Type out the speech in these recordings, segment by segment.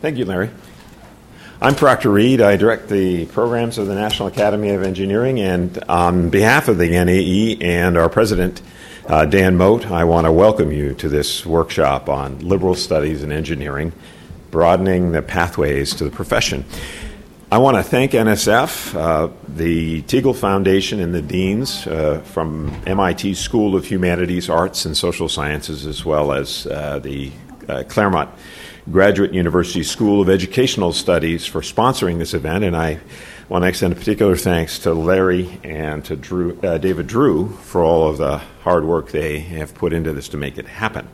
Thank you, Larry. I'm Proctor Reed. I direct the programs of the National Academy of Engineering, and on behalf of the NAE and our president, Dan Mote, I want to welcome you to this workshop on liberal studies in engineering, broadening the pathways to the profession. I want to thank NSF, the Teagle Foundation, and the deans from MIT School of Humanities, Arts, and Social Sciences, as well as the Claremont Graduate University School of Educational Studies for sponsoring this event, and I want to extend a particular thanks to Larry and to David Drew for all of the hard work they have put into this to make it happen.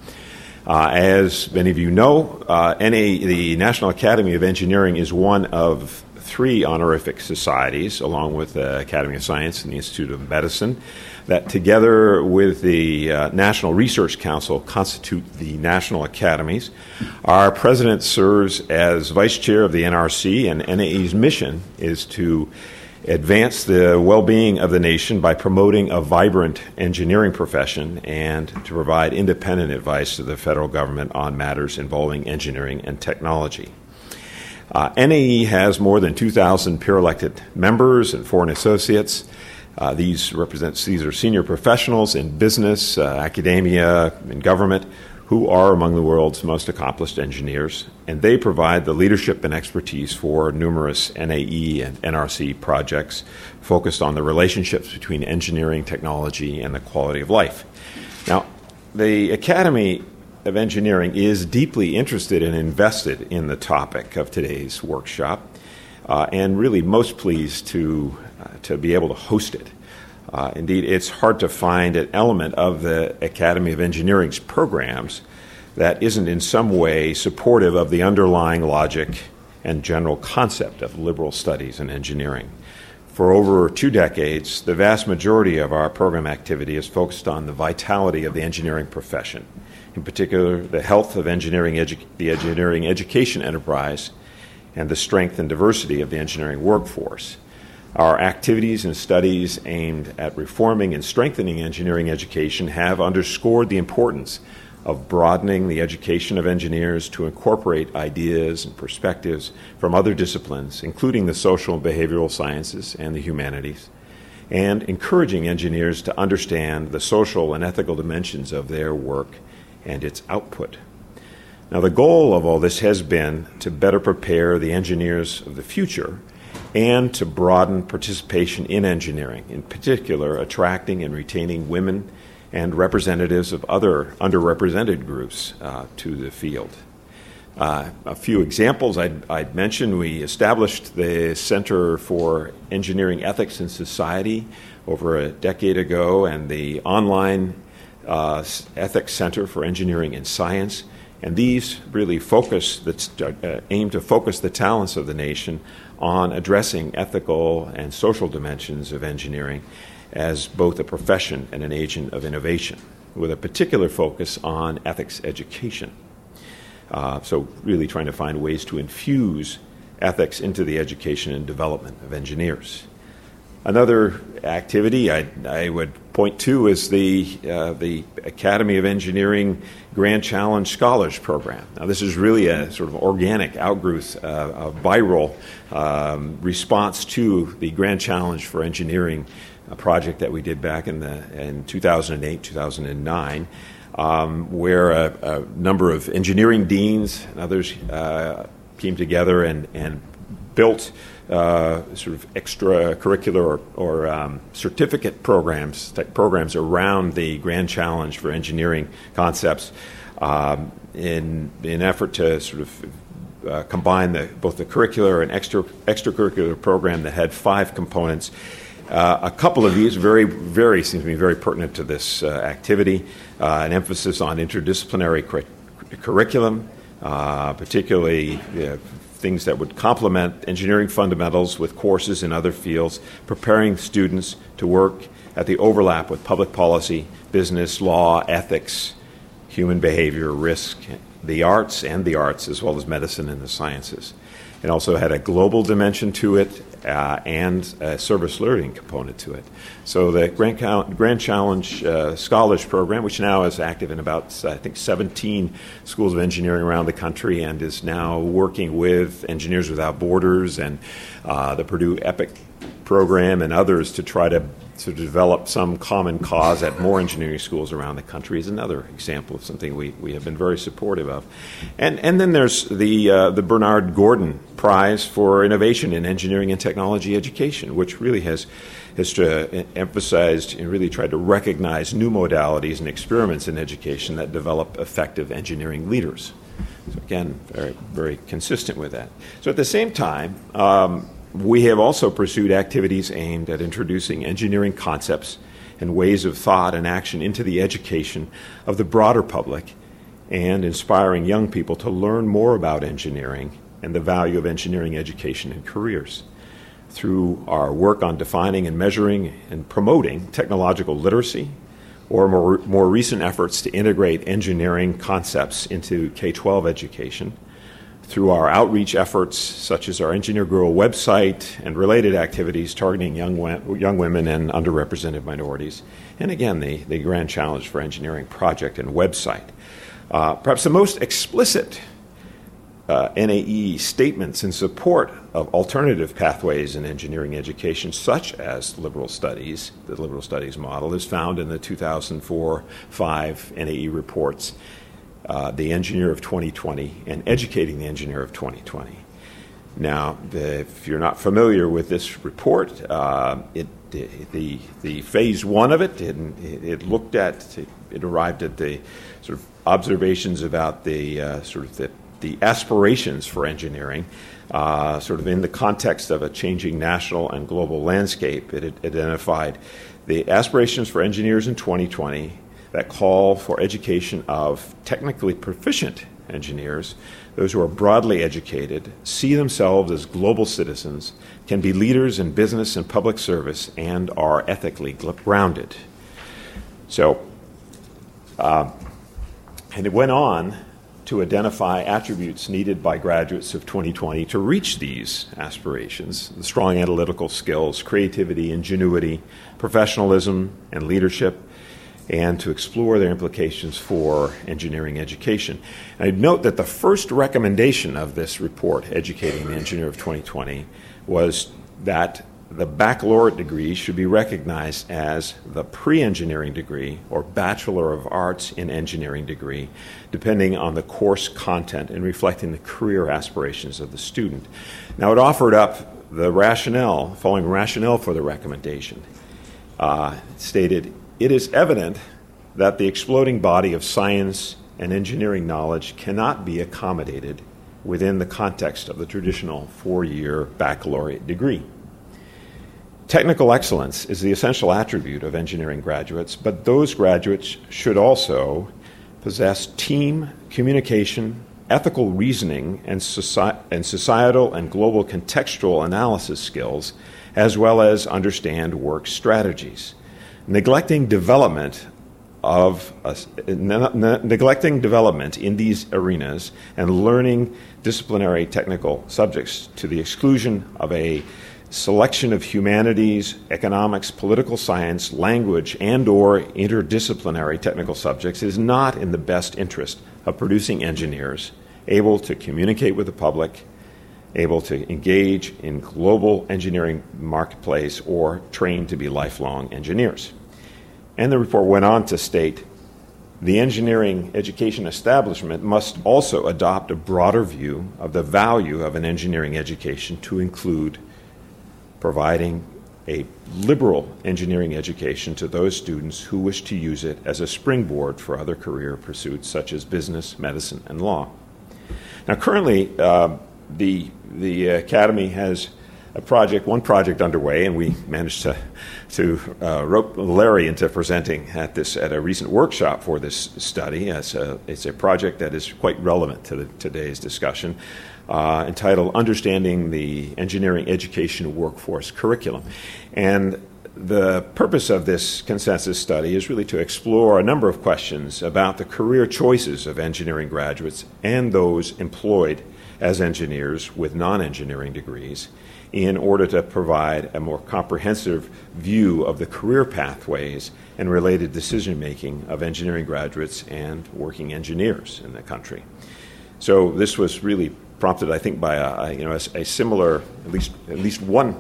As many of you know, the National Academy of Engineering is one of 3 honorific societies, along with the Academy of Science and the Institute of Medicine, that together with the National Research Council constitute the National Academies. Our president serves as vice chair of the NRC, and NAE's mission is to advance the well-being of the nation by promoting a vibrant engineering profession and to provide independent advice to the federal government on matters involving engineering and technology. NAE has more than 2,000 peer-elected members and foreign associates. These are senior professionals in business, academia, and government who are among the world's most accomplished engineers, and they provide the leadership and expertise for numerous NAE and NRC projects focused on the relationships between engineering, technology, and the quality of life. Now, the Academy of Engineering is deeply interested and invested in the topic of today's workshop, and really most pleased to be able to host it. Indeed, it's hard to find an element of the Academy of Engineering's programs that isn't in some way supportive of the underlying logic and general concept of liberal studies in engineering. For over 2 decades, the vast majority of our program activity is focused on the vitality of the engineering profession, in particular the health of the engineering education enterprise and the strength and diversity of the engineering workforce. Our activities and studies aimed at reforming and strengthening engineering education have underscored the importance of broadening the education of engineers to incorporate ideas and perspectives from other disciplines, including the social and behavioral sciences and the humanities, and encouraging engineers to understand the social and ethical dimensions of their work and its output. Now, the goal of all this has been to better prepare the engineers of the future and to broaden participation in engineering, in particular attracting and retaining women and representatives of other underrepresented groups to the field. A few examples I'd mention: we established the Center for Engineering Ethics and Society over a decade ago, and the online Ethics Center for Engineering and Science. And these really aim to focus the talents of the nation on addressing ethical and social dimensions of engineering as both a profession and an agent of innovation, with a particular focus on ethics education. So really trying to find ways to infuse ethics into the education and development of engineers. Another activity I would point to is the Academy of Engineering Grand Challenge Scholars Program. Now, this is really a sort of organic outgrowth, a viral response to the Grand Challenge for Engineering project that we did back in 2008, 2009, where a number of engineering deans and others came together and built sort of extracurricular or certificate programs around the Grand Challenge for Engineering concepts in an effort to sort of combine both the curricular and extracurricular program that had 5 components. A couple of these seem to be very pertinent to this activity. An emphasis on interdisciplinary curriculum, particularly things that would complement engineering fundamentals with courses in other fields, preparing students to work at the overlap with public policy, business, law, ethics, human behavior, risk, the arts as well as medicine and the sciences. It also had a global dimension to it and a service learning component to it. So the Grand Challenge Scholars Program, which now is active in about, 17 schools of engineering around the country and is now working with Engineers Without Borders and the Purdue EPIC program and others to try to develop some common cause at more engineering schools around the country, is another example of something we have been very supportive of. And then there's the Bernard Gordon Prize for Innovation in Engineering and Technology Education, which really has emphasized and really tried to recognize new modalities and experiments in education that develop effective engineering leaders. So again, very, very consistent with that. So at the same time, we have also pursued activities aimed at introducing engineering concepts and ways of thought and action into the education of the broader public and inspiring young people to learn more about engineering and the value of engineering education and careers. Through our work on defining and measuring and promoting technological literacy, or more recent efforts to integrate engineering concepts into K-12 education, through our outreach efforts, such as our Engineer Girl website and related activities targeting young women and underrepresented minorities, and again, the Grand Challenge for Engineering project and website. Perhaps the most explicit NAE statements in support of alternative pathways in engineering education, such as liberal studies, the liberal studies model, is found in the 2004-5 NAE reports, The Engineer of 2020 and Educating the Engineer of 2020. Now, if you're not familiar with this report, the phase one of it it arrived at the sort of observations about the aspirations for engineering, sort of in the context of a changing national and global landscape. It identified the aspirations for engineers in 2020 that call for education of technically proficient engineers, those who are broadly educated, see themselves as global citizens, can be leaders in business and public service, and are ethically grounded. So, and it went on to identify attributes needed by graduates of 2020 to reach these aspirations: the strong analytical skills, creativity, ingenuity, professionalism, and leadership, and to explore their implications for engineering education. And I'd note that the first recommendation of this report, Educating the Engineer of 2020, was that the baccalaureate degree should be recognized as the pre-engineering degree or Bachelor of Arts in Engineering degree, depending on the course content and reflecting the career aspirations of the student. Now, it offered up the following rationale for the recommendation. It stated, "It is evident that the exploding body of science and engineering knowledge cannot be accommodated within the context of the traditional four-year baccalaureate degree. Technical excellence is the essential attribute of engineering graduates, but those graduates should also possess team, communication, ethical reasoning, and societal and global contextual analysis skills, as well as understand work strategies. Neglecting development in these arenas and learning disciplinary technical subjects to the exclusion of a selection of humanities, economics, political science, language, and/or interdisciplinary technical subjects is not in the best interest of producing engineers able to communicate with the public, able to engage in global engineering marketplace, or trained to be lifelong engineers." And the report went on to state, "The engineering education establishment must also adopt a broader view of the value of an engineering education to include providing a liberal engineering education to those students who wish to use it as a springboard for other career pursuits such as business, medicine, and law." Now, currently, the Academy has one project underway, and we managed to rope Larry into presenting at a recent workshop for this study. It's a project that is quite relevant to today's discussion, entitled "Understanding the Engineering Education Workforce Curriculum." And the purpose of this consensus study is really to explore a number of questions about the career choices of engineering graduates and those employed as engineers with non-engineering degrees in order to provide a more comprehensive view of the career pathways and related decision-making of engineering graduates and working engineers in the country. So this was really prompted, I think, by a similar, at least one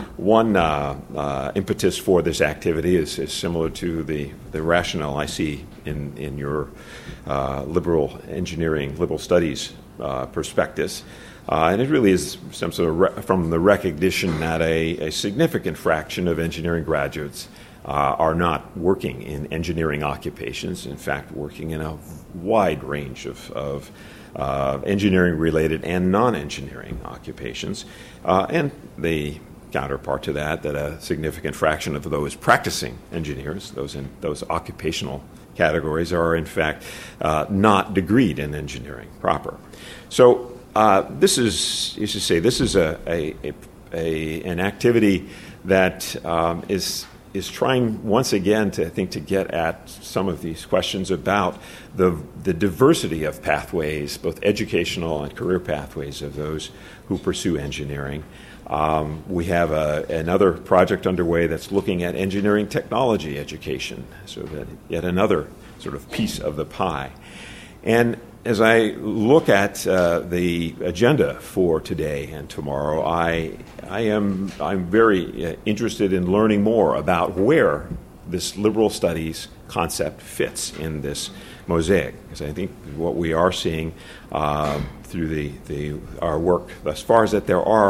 impetus for this activity is similar to the rationale I see in your liberal studies prospectus. And it really is some sort of from the recognition that a significant fraction of engineering graduates are not working in engineering occupations, in fact, working in a wide range of engineering-related and non-engineering occupations. And the counterpart to that a significant fraction of those practicing engineers, those in those occupational categories, are in fact not degreed in engineering proper. So this is, you should say, this is an activity that is trying once again to get at some of these questions about the diversity of pathways, both educational and career pathways of those who pursue engineering. We have another project underway that's looking at engineering technology education, so that yet another sort of piece of the pie. And as I look at the agenda for today and tomorrow, I'm very interested in learning more about where this liberal studies concept fits in this mosaic, because I think what we are seeing through our work thus far is that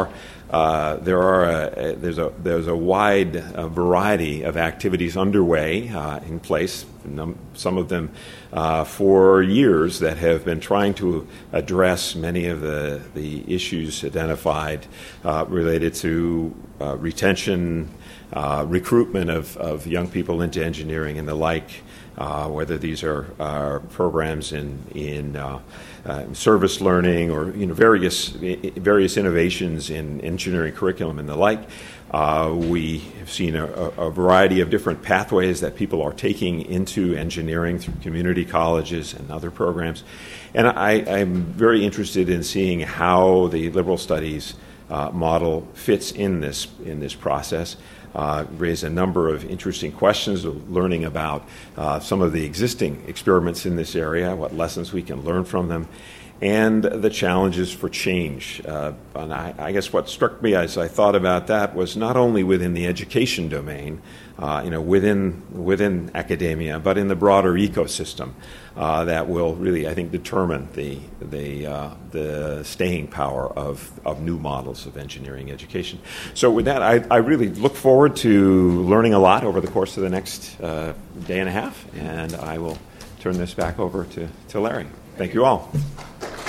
there's a wide variety of activities underway in place. Some of them for years that have been trying to address many of the issues identified related to retention, recruitment of young people into engineering and the like, whether these are programs in service learning or various innovations in engineering curriculum and the like. We have seen a variety of different pathways that people are taking into engineering through community colleges and other programs. And I'm very interested in seeing how the liberal studies model fits in this process. Raise a number of interesting questions, learning about some of the existing experiments in this area, what lessons we can learn from them, and the challenges for change. And I guess what struck me as I thought about that was not only within the education domain, within academia, but in the broader ecosystem that will really, I think, determine the staying power of new models of engineering education. So with that, I really look forward to learning a lot over the course of the next day and a half, and I will turn this back over to Larry. Thank you all.